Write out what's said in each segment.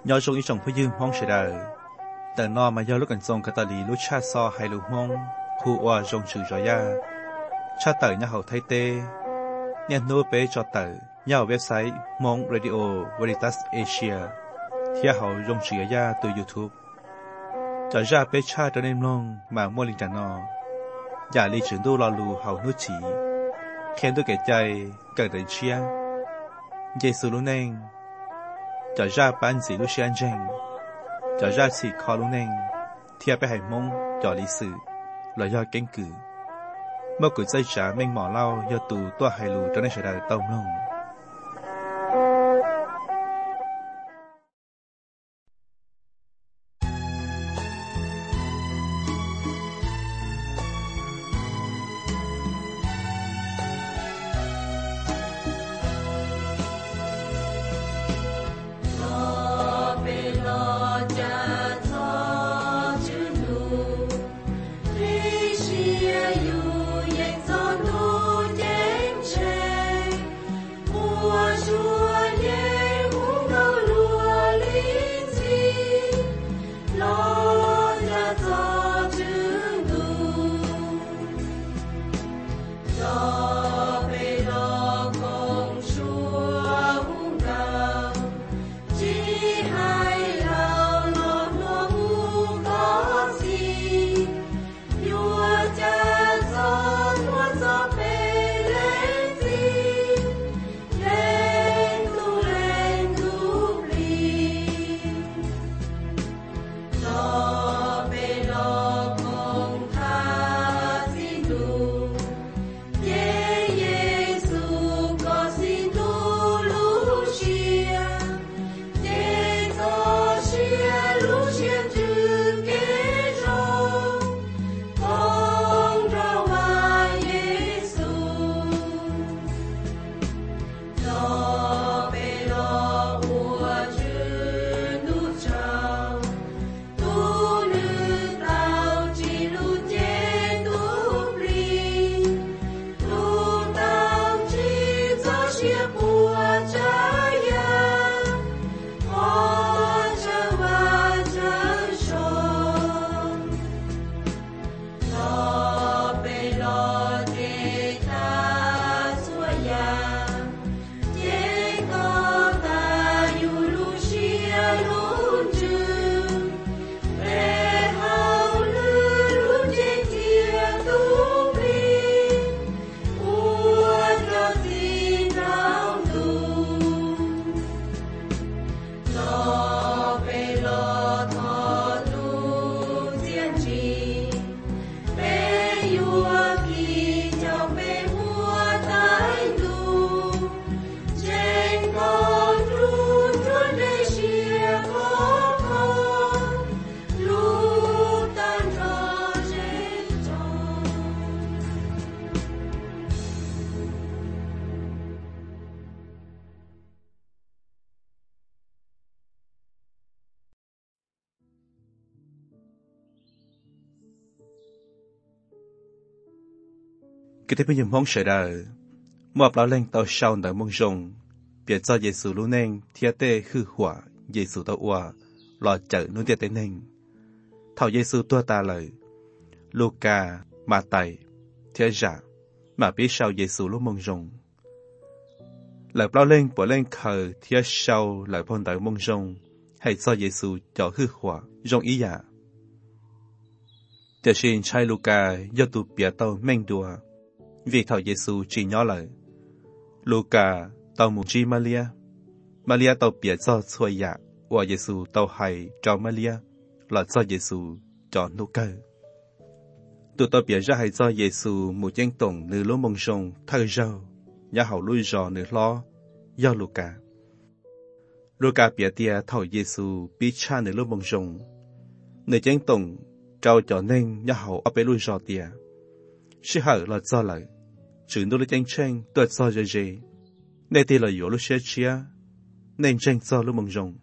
nhớ trong ý trong phía dương mong sẽ đờiแต่นอมาย่อลูกกันทรงกตาลีลูกชาซอไฮลูมงผู้ว่าจงชื่อจอยาชาเตอร์ย่าเขาไทเตเนี่ยโน้เปจอเตอร์ย่าเว็บไซต์มงเรดิโอเวริตัสเอเชียที่เขาจงชื่อยาตัวยูทูบจอยาเปชาตัวเนมลงมามัวลิงจันนออย่าลีถึงดูรอลูเขานุชีเขียนตัวแก่ใจเกิดเชียเยซูลุเนงจอยาปันสีลูกเชียนเจงจอยาสีคอลุเนงเทียบไปให้มงจอลีสื่อลอยยอเก่งกือเมื่อกุใจจ๋าเม่งหมอเล่ายอตูตัวไฮลูจนได้เฉยได้ต้มลงcái thế bây giờ mong sẽ đời một lão lên tàu sau đời mong rồng biệt cho Giêsu luôn nên thiệt tê hư hỏa Giêsu tàu hòa lò chở luôn thiệt tê nên thảo Giêsu tua ta lời Luca mà tài thiệt giả mà biết sau Giêsu lúc mong rồng lời lão lên bỏ lên khờ thiệt sau lời phong đời mong rồng hay cho Giêsu cho hư hỏa rồng ý giả thiệt xin trai Luca do tụ biệt tàu men đùa vì thảo Giêsu chỉ nhỏ lời Luca tàu mù chi Maria tàu bịa cho xuôi dạ và Giêsu tàu hay cho Maria là cho Giêsu cho Luca tụi tàu bịa ra hay cho Giêsu một danh tổng nữ lúa mông sông thơ rau nhà hậu lui rò nữ lo do Luca bịa tia thảo Giêsu bị cha nữ lúa mông sông nữ danh tổng trao cho nên nhà hậu ở bên lui rò tia sự hở là do lời chữ nô lực tranh tranh tuột do dễ nên thì là yếu lúc xe chia nên tranh do lúc mong rồng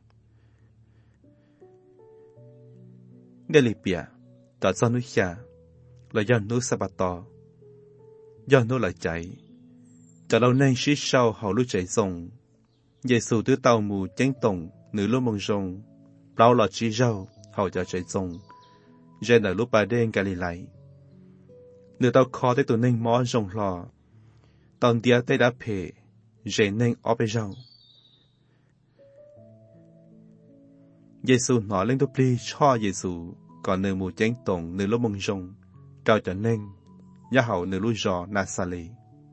nên lì bịa đã do núi xa là do núi sa bát to do núi là chạy cho lâu nên sĩ sau hậu lúc chạy rồng Giêsu tứ tàu mù chánh tổng nữ lúc mong rồng bao lọ chi rau hầu cho chạy rồng trên ở lúc bà đen Galilee nửa tàu khó tới tụi nên mó rồng lò tòn tia tới đã phê trên nên ở bên rau Giêsu nói lên đôi ly cho Giêsu còn nửa mù chén tổng nửa lúc mông rồng trao cho nên nhà hậu nửa lúc giò Nazareth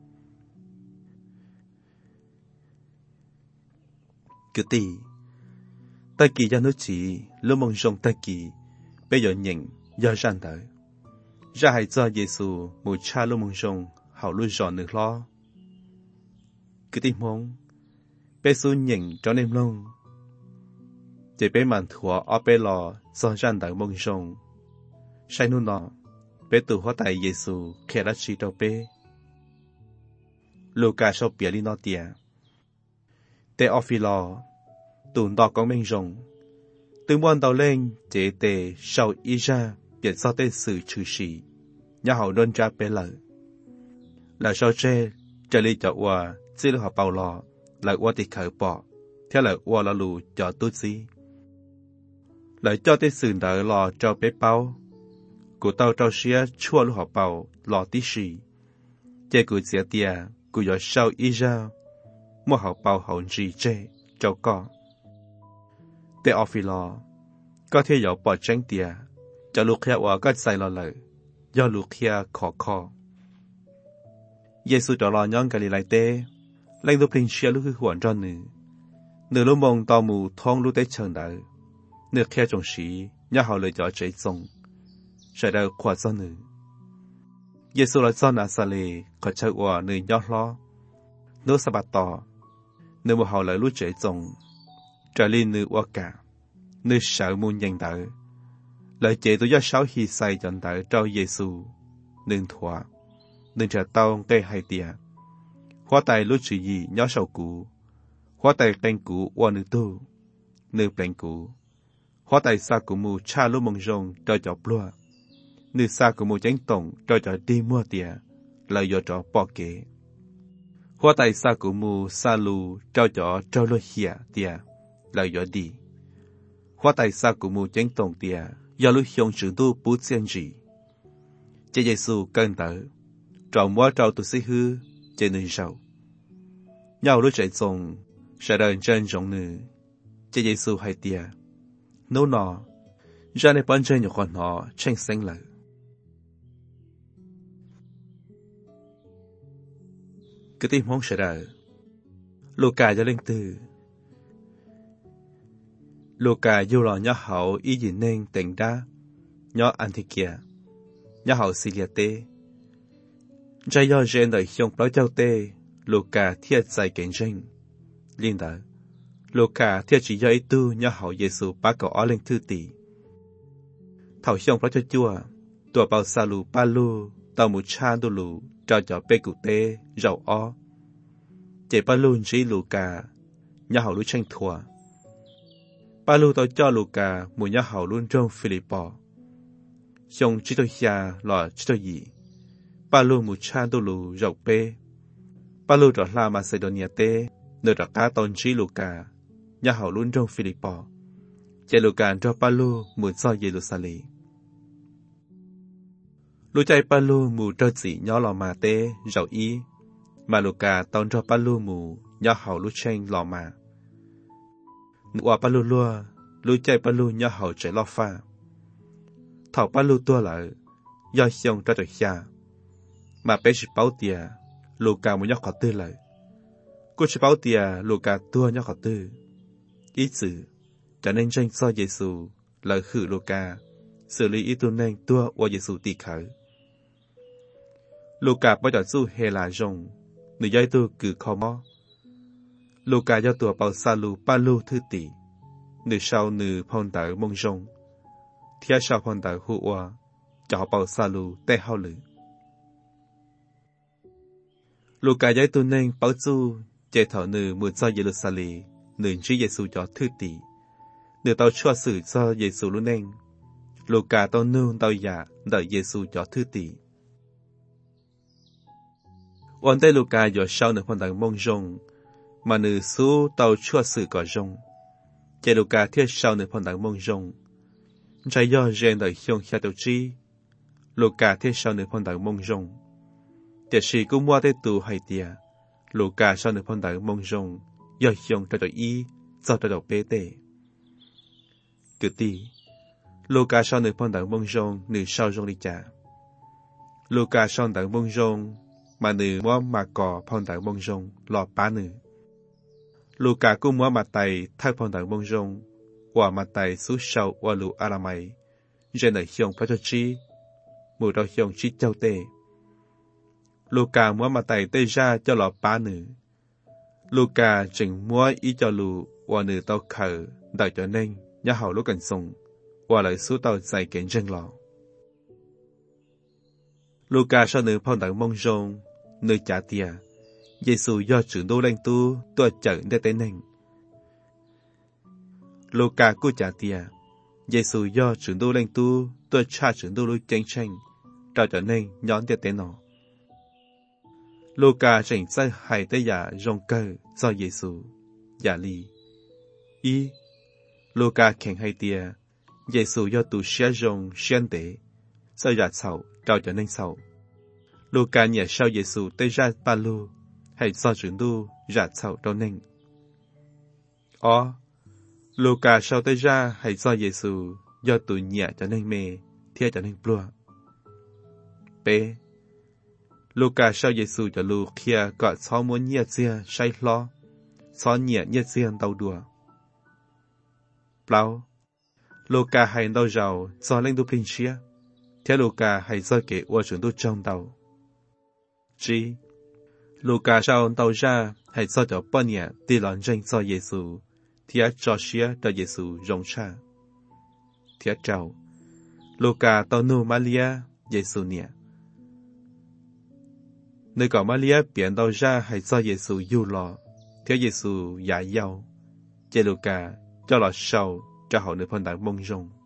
cứ tì ta kỳ cho nó chỉ lúc mông rồng ta kỳ bây giờ nhìn giờ răn tới ra hãy cho Giêsu một cha lúc mông rồng hậu lúc giò nửa lo cứ tìm mong bây giờ nhìn cho nên luôn chỉ bé màn thua ở bé lò do răn tới mông rồng sai nu nọ bé tụ hóa tại Giêsu khi đã chỉ cho bé Luca sau bia li nọ tia te Ophilo tụ đọ con mông rồng từ muôn đầu lên chế tề sau ý ra biệt sau tề sự trừ sĩ nhà hậu đơn ra bé lợ là sau tre trở li cho qua chỉ là họ bao lò là qua thì khởi bỏ theo là qua là lù cho tốt gì lại cho tề sự đỡ lò cho bé bao của tàu trâu xía chua lúc họ bao lò tí xì chế của xía tia của giờ sau ý ra mua họ bao hậu gì chế cho con te Ophilo có thể dạo bỏ tránh tia cho lúc kia qua có sai lo lợi do lúc kia khó Giêsu cho lo nhon Galilee tê lên lúc linh xia lúc hư huẩn cho nửa lúc mong tàu mù thong lúc tới chờ đợi nửa kia trồng sĩ nhà họ lời cho chạy sông sẽ đợi khoa cho nữ Giêsu là cho Nazareth có chạy qua nửa nhỏ lo nửa sa bát tỏ nửa một họ lời lúc chạy sông trở lên nửa qua cả nửa sợ muôn nhận đợi lời chế tôi do sáu hy sai chọn đợi cho Giêsu nương thỏa nương trả tao cây hai tia hóa tài lúc chỉ gì nhỏ sầu cũ hóa tài bèn cũ qua nửa tu nửa bèn cũ hóa tài xa của mù cha lúc mong rong cho chọc lúa nửa xa của mù chánh tổng cho đi mua tia lời do cho bỏ kế hóa tài xa của mù xa lù cho lúa hìa tia lời do đi hóa tài xa của mù chánh tổng tia do lúc hiong chữ tu bút xiên gì chế Giêsu cân tớ tròn mua trâu tu sĩ hư chế nơi sầu nhau lúc chạy sông sẽ đợi trên rộng nữ chế Giêsu hay tia nấu nọ ra này bắn trên nhiều con họ tranh xanh lợi cứ tìm mong sẽ đợi Luca cho linh từ Luca yêu lò nhỏ hậu ý gì nên tỉnh đa nhỏ Antiochia nhỏ hậu Syria tê trái do gen đời hiong nói châu tê Luca thiết giải cảnh tranh liên đợi Luca thiết chỉ do ý tu nhỏ hậu Giêsu bá cầu ó lên thư tỷ thảo hiong nói cho chua tua bao sa lù ba lu tàu một cha đu lù cho bê cụ tê rau ó chế ba lu chỉ Luca nhỏ hậu lúc tranh thua ba lu tao cho Luca một nhà hậu luôn trong Philippo, xong chỉ tôi xa lọ chỉ tôi gì, ba lu một cha tôi lu rộng bê, ba lu trở lại Macedonia tê, nơi trở cá tôn chỉ Luca, nhà hậu luôn trong Philippo, chạy Luca cho ba lu một so Jerusalem, lu chạy ba lu một cho chỉ nhỏ lò mà tê rộng ý, mà Luca tôn cho ba lu một nhà hậu lu tranh lò mà. Qua ba lua lu chạy ba lu nhỏ hậu chạy lo pha thảo ba lu tua lại do xong cho trời xa mà bé chỉ báo tia Luca một nhỏ khó tư lại cô chỉ báo tia Luca tua nhỏ khó tư ý sự cho nên tranh so Giêsu lời khử Luca xử lý ý tu nên tua qua Giêsu tì khởi Luca bao giờ su hề là rồng người dây tu cử khó mò Luca do tùa bao xa lù ba lù thư tỷ, nửa sau nửa phong tờ mông rong, thia sau phong tờ hụ hoa, cho họ bao xa lù tê hao lử. Luca giấy tu nên báo du, chế thọ nửa một do Jerusalem, nửa trí Giêsu cho thư tỷ, nửa tàu chua sử do Giêsu luôn nên, Luca tàu nương tàu giả đợi Giêsu cho thư tỷ. Ổn tê Luca do sau nửa phong tờ mông rong, mà nữ số tàu chua sự có rong. Chạy Luca thiết sau nửa phong tảng mông rồng. Trái do rèn đời hiông khá đầu trí. Luca thiết sau nửa phong tảng mông rồng. Tiệt sĩ cũng mua tới tù hay tìa. Luca sau nửa phong tảng mông rồng. Do hiông trở đổi ý. Do trở đổi bế tệ. Cứ tì. Luca sau nửa phong tảng mông rồng. Nửa sau rồng đi trả. Luca sau tảng mông rồng. Mà nửa mua mà cỏ phong tảng mông rồng. Lọ bá nửa. Luca cũng mua mặt tay thay phong tảng mông rồng. Và mặt tay xuống sau và lũ Aramay. Rèn đời hiông phát cho trí. Mùi đau hiông trí châu tê. Luca mua mặt tay tê ra cho lọ bá nữ. Luca chỉnh mua ý cho lũ và nữ tàu khờ đợi cho nên nhà hậu lúc cần sùng và lại số tàu dạy kiến chân lọ. Luca sau nữ phong tảng mông rồng nữ trả tìa. Giê-xu do trưởng đô lên tu tôi chở để tới nền. Luca cô trả tìa. Giê-xu do trưởng đô lên tu tôi cha trưởng đô lưu tranh tranh trao trở nên nhón để tới nó. Luca chỉnh sai hay tới giả rong cơ do Giê-xu giả lì. Ý Luca khen hay tìa. Giê-xu do tù xe rong xuyên tế do giả sầu trao trở nên sầu. Luca nhẹ sau Giê-xu tới ra ba lô hay do trưởng đô giả sầu trao nên. Luca sau tới ra hay do Giê-xu do tù nhẹ trở nên mê thiết trở nên plua. B. Luca sau Giê-xu cho lù kia gọi xó muốn nhẹ dìa say lo. Xó nhẹ nhẹ dìa đau đùa. Plau. Luca hay đau giàu do lên đô bình chia. Theo Luca hay do kể ua trưởng đô trong đau. G. Luca sau đau ra hay do cho bao nhẹ đi lòn ranh do Giê-xu. Thiết cho xía cho Giê-xu rong cha. Thiết trao. Luca tao nô Maria Giê-xu nhẹ. Nơi có Maria biến đau ra hay do Giê-xu yêu lọ. Theo Giê-xu giả yêu. Chế Luca cho lọ sầu cho họ nơi phong tảng mông rồng.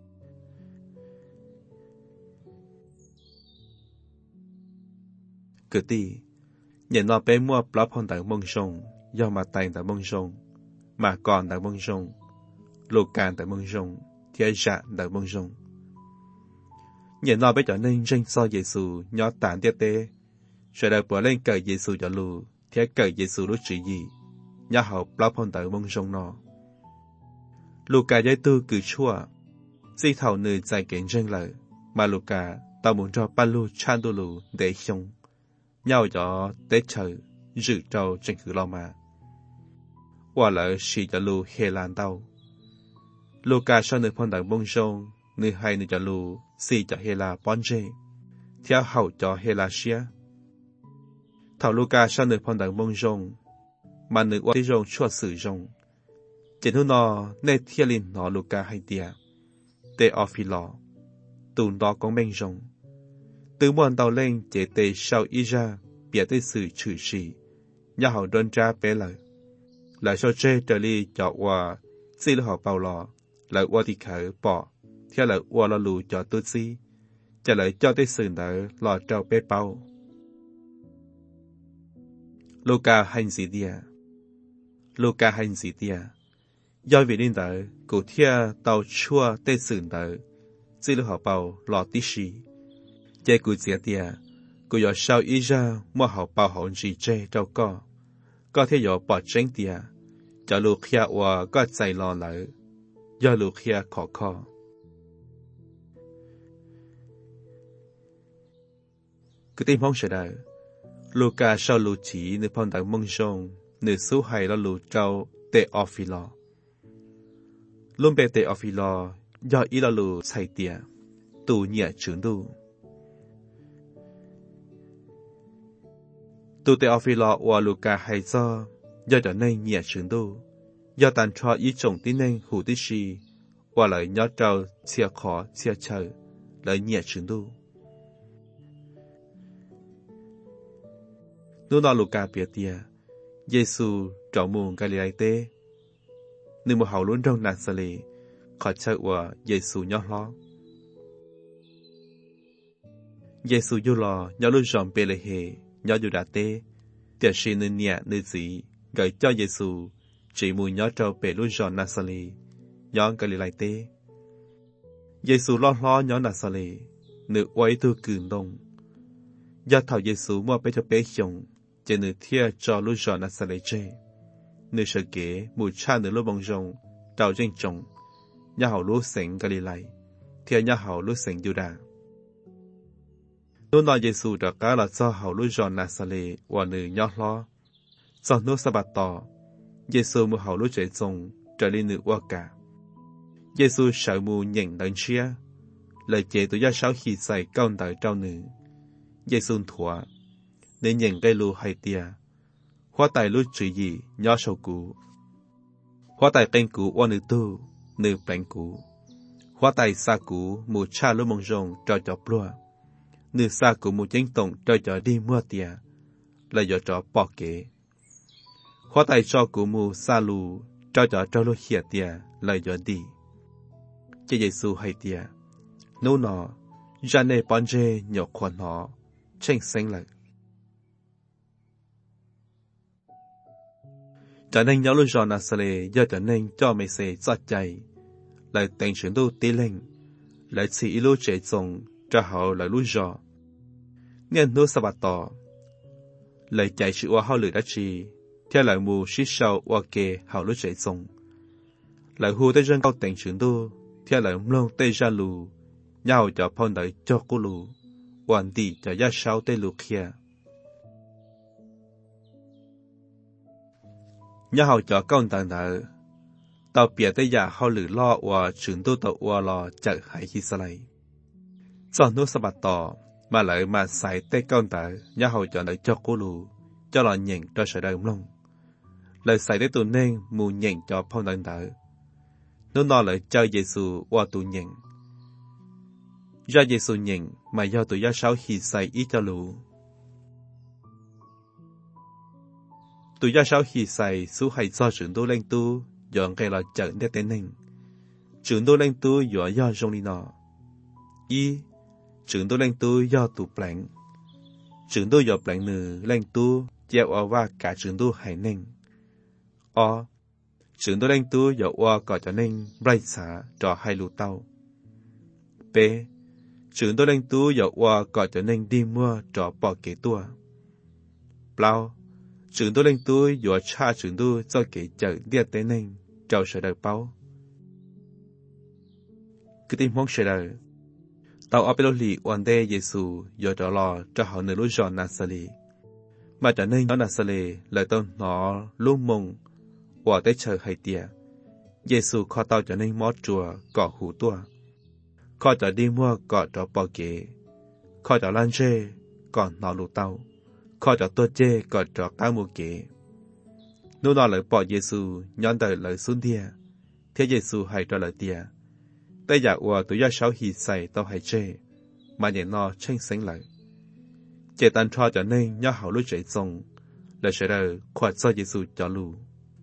Cứ tì. Nhìn nó bé mua blog phong tảng mông rồng. Do mà tay tảng mông rồng. Mà còn tảng mông rồng. Luca tảng mông rồng. Theo dạ tảng mông rồng. Nhìn nó bé trở nên ranh do Giê-xu nhỏ tản tiết tế. Rồi đời bỏ lên cờ Giê-xu cho lù. Theo cờ Giê-xu lúc chỉ gì. Nhà học blog phong tảng mông rồng nó. Luca giấy tu cử chua. Di thảo nữ giải kiến ranh lợi. Mà Luca tao muốn cho ba lù chan đô lù để xong. Nhau cho tế trời. Dự trâu tranh cử lo mà. Quả lợi xì cho lù hề lan tao. Luca cho nữ phong tảng mông rồng. Nữ hay nữ cho lù xì cho hề là bón rê. Theo hậu cho hề là xía. Thảo Luca cho nữ phong tảng mông rồng. Mà nữ quả tí rồng chua sử rồng. Trên hôn nó nê thiên linh nó Luca hay tìa. Tê ọ phi lọ. Tùn đó con bên rồng. Từ muôn tàu lên chế tê sau ý ra. Bịa tới sự trừ sĩ. Nhà họ đơn tra bế lời. Lại cho chê trở đi cho hòa. Xí lưu họ bào lọ. Lại hòa thì khởi bỏ. Theo lại hòa lọ lù cho tốt xí. Trả lời cho tới sự nở lọ trao bế bao. Luca hành gì tìa. Luca hành gì tìa. Do vì linh đỡ, cụ thia tàu chua tê sự nở. Xí lưu họ bào lọ tí xí. Chê cụ dĩa tìa. Cụ dọ sau ý ra mua họ bào hồn gì chê trao co. Có thể dọ bỏ tránh tìa. Cho lù khía hòa có chạy lò lỡ. Do lù khía khó khó. Cứ tìm phong sẽ đợi. Luca sau lù chỉ nữ phong tảng mông rồng. Nữ số hay là lù trao tê ọ phi lò. Luôn bê tê ọ phi lò. Do ý là lù chạy tìa. Tù nhẹ trưởng đu. Tù tê ọ phi lò hòa Luca hay do. Do trở nên nhẹ trưởng đu. Do tàn cho ý trọng tí nên hủ tí xì. Hòa lời nhó trao chia khó chia chờ. Lời nhẹ trưởng đu. Nú nó Luca bia tia. Giê-xu trọ mùn Galilei tê. Nếu một hậu luôn trong nàn xa lì. Khỏi chơi hòa Giê-xu nhó lo. Giê-xu dù lò nhó lúc rõm bê lệ hề. Nhó dù đá tê. Tiệt sĩ nữ nhẹ nữ dĩ. Gửi cho Giê-xu chỉ mùi nhớ trâu bể lúc giòn nà sà lì, nhớ cái lì lại tê. Giê-xu lo nhớ nà sà lì, nữ quấy tu cừn đông. Do thảo Giê-xu mua bế cho bế chồng, chỉ nữ thia cho lúc giòn nà sà lì chê. Nữ sợ kế mùi cha nữ lúc bông rồng, trào trên chồng, nhớ hảo lúc sảnh cái lì lại, thia nhớ hảo lúc sảnh dù đà. Nô nói Giê-xu đã cá là cho hảo lúc giòn nà sà lì, và nữ nhớ lo. Sau nô sa bát tỏ, Giê-xu mua hảo lúc trẻ chồng, trở lên nữ qua cả. Giê-xu sợ mù nhận đấng chia, lời chế tụi gia sáu khi xài cao đợi trao nữ. Giê-xu thua, nên nhận cây lù hay tia. Hóa tài lúc chữ gì, nhỏ sầu cũ. Hóa tài tên cũ qua nữ tu, nữ bánh cũ. Hóa tài xa cũ, mù cha lúc mong rồng cho plua. Nữ xa cũ mù chánh tổng cho đi mua tia, lời cho bỏ kế. Hóa tài cho cũ mù xa lù, cho lúc hiệt tia, lời đi. Chế Giê-xu hay tia, nô nọ, ra nê bọn dê nhỏ khoản nó, tranh xanh lại. Cho nên nhớ lúc giòn nà sà lê, do cho nên cho mày xê giọt chạy, lại tình chuyển đô tí lên, lại chỉ lúc trẻ chồng, cho họ lại lúc giò. Nên nô sa bát tỏ, lại chạy sự hoa hao lửa đã trì, theo lại mù xí sâu hoa kê hao lúc trẻ chồng. Lại hù tới dân cao tình chuyển đô, theo lại mông tê ra lù, nhau cho phong đợi cho cô lù, hoàn đi cho giá sáu tê lù kia. Nhau cho con tàng nợ, tàu bịa tới giả hao lử lo và chuyển đô tàu hoa lo chạy hải khi xa lấy. Do nô sa bát tỏ, mà lại mà xài tê con tờ, nhau cho đợi cho cô lù, cho lo nhận cho sở đời mông. Lời xài tới tù nên mù nhận cho phong đợi nợ. Nó nói lại cho Giê-xu qua tù nhận. Do Giê-xu nhận mà do tụi gia sáu khi xài ý cho lũ. Tụi gia sáu khi xài số hay do trưởng đô lên tu, dọn cây là trận để tên nên. Trưởng đô lên tu dọn do rong đi nọ. Y, trưởng đô lên tu do tụ plạng. Trưởng đô do plạng nữ lên tu, gieo ở và cả trưởng đô hay nên. O, trưởng đô lên tu dọ qua có cho nên bray xả cho hai lũ tàu. B, trưởng đô lên tu dọ qua có cho nên đi mua cho bỏ kế tua. Plau, trưởng đô lên tu dọ cha trưởng đô cho kế chở điệt tế nên cho sở đời bao. Cứ tìm mong sở đời. Tàu ở bên lô lì hoàn đê Giê-xu dọ cho lò cho họ nửa lũ giòn nà sà lì. Mà cho nên nó nà sà lì lời tao nó lũ mông và tới chờ hay tia. Giê-xu khó tao cho nên mót chùa cỏ hủ tua. Khó cho đi mua cỏ cho bò kế. Khó cho lan chê còn nó lũ tao. Khó cho tôi chê cỏ cho cá mù kế. Nếu nó lời bỏ Giê-xu nhón đời lời xuống tia. Thế Giê-xu hay cho lời tia. Tây giả ua tụi gia sáu hì xài tao hay chê. Mà nhẹ nó tranh sánh lại. Chê tàn cho cho nên nhó hảo lúc trẻ dòng. Lời sẽ đời khoa cho Giê-xu cho lù.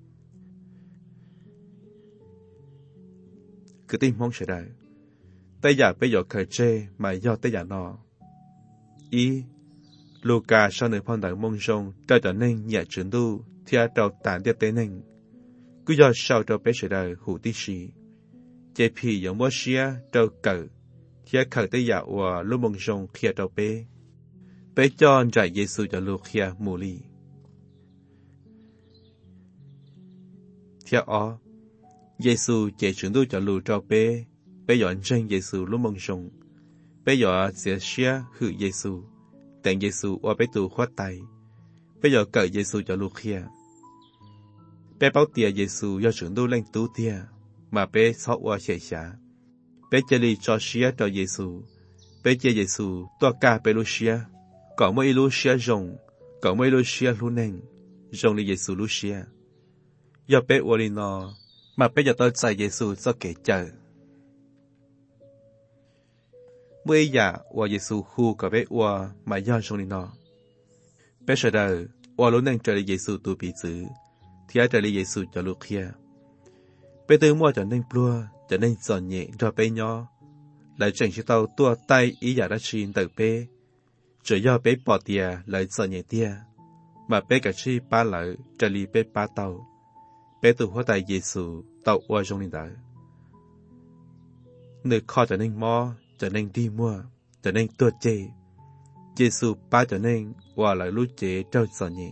Cứ tìm mong sẽ đời. Tây giả bây giờ khởi chê mà do tây giả nó. Ý, Luca sau nơi phong đại mong rong cho nên nhẹ chuyển đu theo đầu tàn điệp tế nên. Cứ do sau cho bé sẽ đời hữu tí xí. Chế phì giống bó xía trâu cờ, theo khởi tây giả và lúc mong rong khía trâu bé. Bé cho giải Giê-xu cho lưu khía mù lì. Theo ó, Giê-xu chạy chuyển đu cho lưu trâu bé, bé dọn tranh Giê-xu lúc mong rong. Bé dọn sẽ xía hữu Giê-xu, tặng Giê-xu và bé tù khoát tay. Bé dọn cởi Giê-xu cho lưu khía. Bé báo tia Giê-xu do chuyển đu lên tú tia, mà bé xót qua xẻ xả. Bé chơi lì cho xía cho Giê-xu. Bé chơi Giê-xu toa ca bé lưu xía. Có mấy lưu xía rồng, có mấy lưu xía lưu nền, rồng lì Giê-xu lưu xía. Do bé ua lì nó, mà bé giờ tôi chạy Giê-xu cho kể chờ. Mới giả ua Giê-xu khu cả bé ua mà do rồng lì nó. Bé sợ đời, ua lưu nền trở lì Giê-xu tù bị giữ, thì ai trở lì Giê-xu cho lưu khía. Bé tư mua cho nên plua, cho nên giòn nhẹ cho bé nhỏ. Lại chẳng cho tao tua tay ý giả đã xin từ bé. Rồi do bé bỏ tìa lại giòn nhẹ tia. Mà bé cả chi ba lợi trở lì bé ba tàu. bé tụ hóa tại Giêsu tàu qua trong linh đạo nơi kho trở nên mò trở nên đi mua trở nên tuột chê Giêsu ba trở nên qua lại lũ chế trâu sọ nhẹ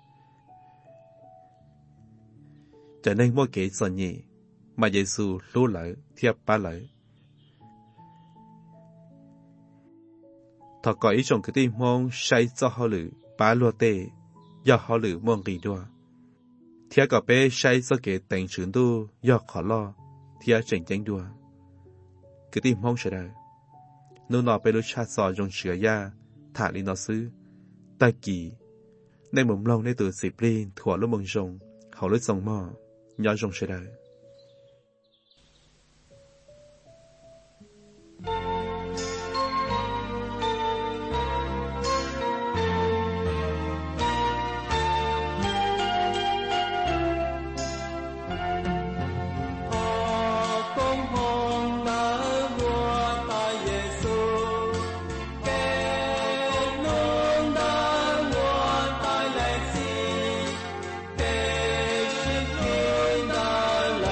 trở nên mua kế sọ nhẹ mà Giêsu lũ lại thiệp ba lại thọ có ý trong cái tim mong say cho họ lử ba lúa tê do họ lử mong kỳ đua thiệp có bé say cho kế tình chuyển đu do khó lo thiệp chỉnh chánh đua cái tim mong sẽ đời nếu nó bé lúa cha sò trong sữa ya thả đi nó xứ ta kỳ nên mồm lâu nên từ dịp lên thua lúc mong rồng họ lúc sông mò nhỏ rồng sẽ đời la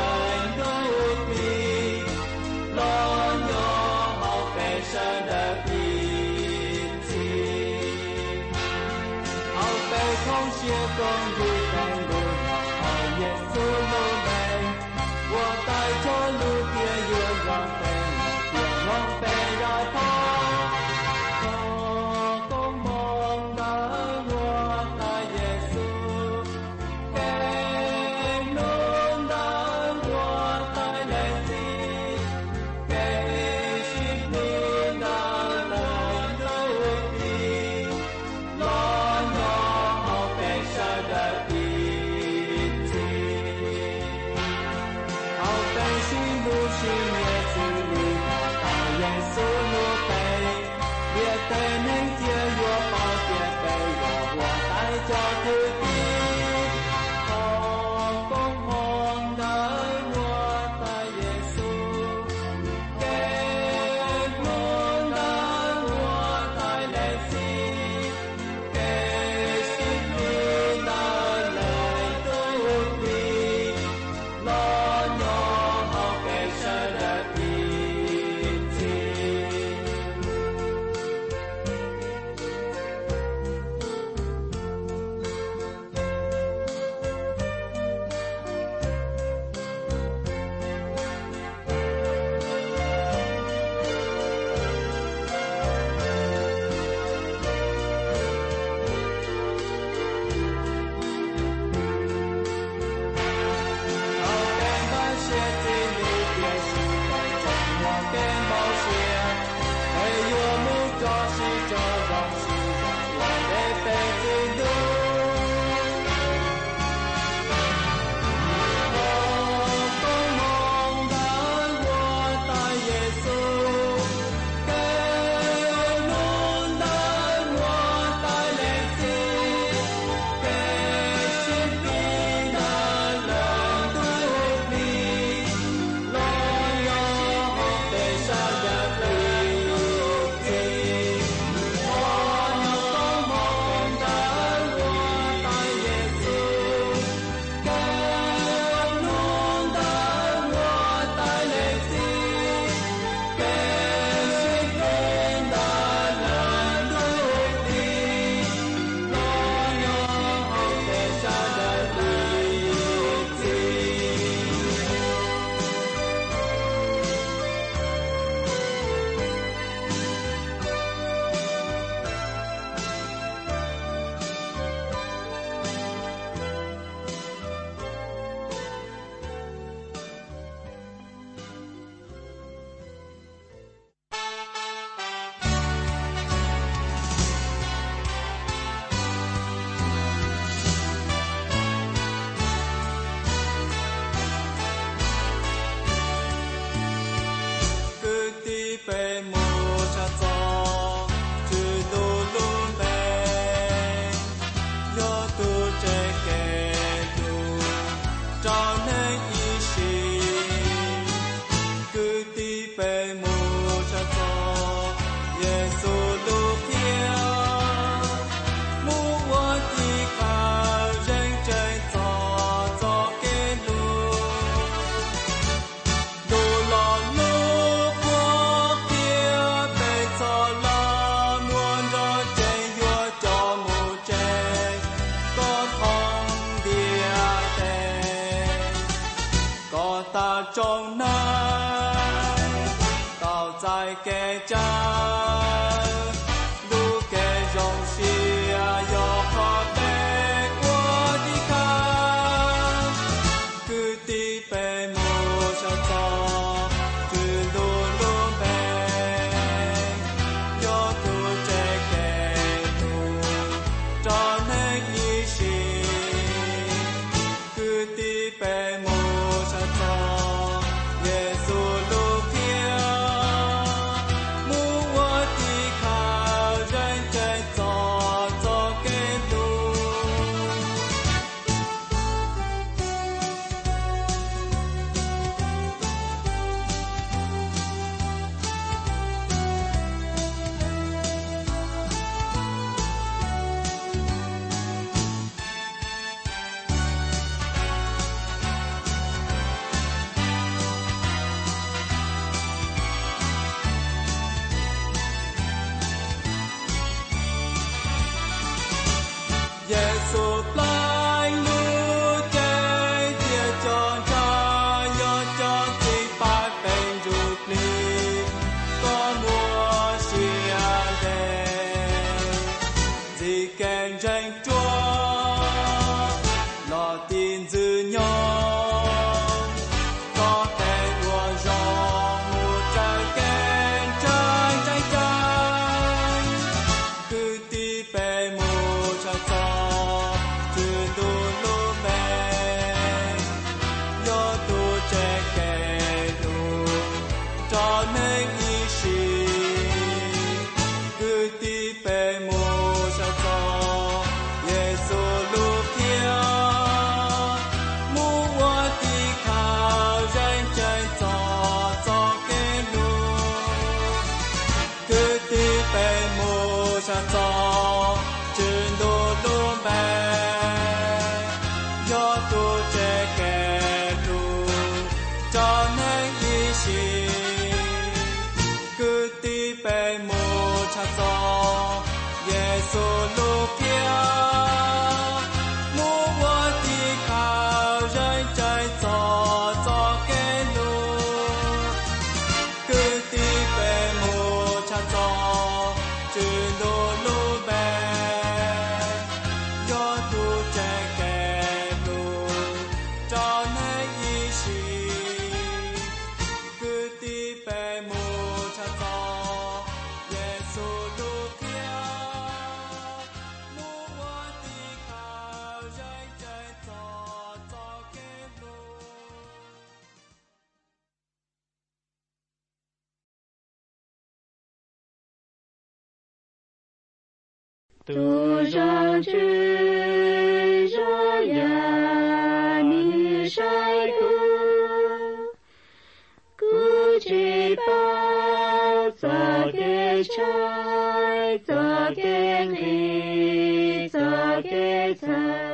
大众难，倒在给家，路给荣喜啊，有何被我的看，各地被牧杀走，去路路被，有土这给路，找那一心，各地被牧杀走，耶稣路飘，牧我的靠，认真走走给路。耶稣来路在街中上，有着几百分主力，多么喜爱的，几个人中，老丁子牛，都给我容目在跟真在真，各地被牧杀走。去路路被，有土这给路，找那一心，各地被牧杀走，耶稣路飘，牧我的靠，认真走走给路，各地被牧杀走，去路路被。有土这给路，找那一心，各地被牧杀走，耶稣路飘，牧我的靠，认真走走给路，各地被牧杀走，去路路被，有土这给。找那一心，各地被牧杀走，耶稣路飘，牧我的靠，认真走走给路。 独生之热呀，你晒苦，孤举报做给柴，做给力，做给财。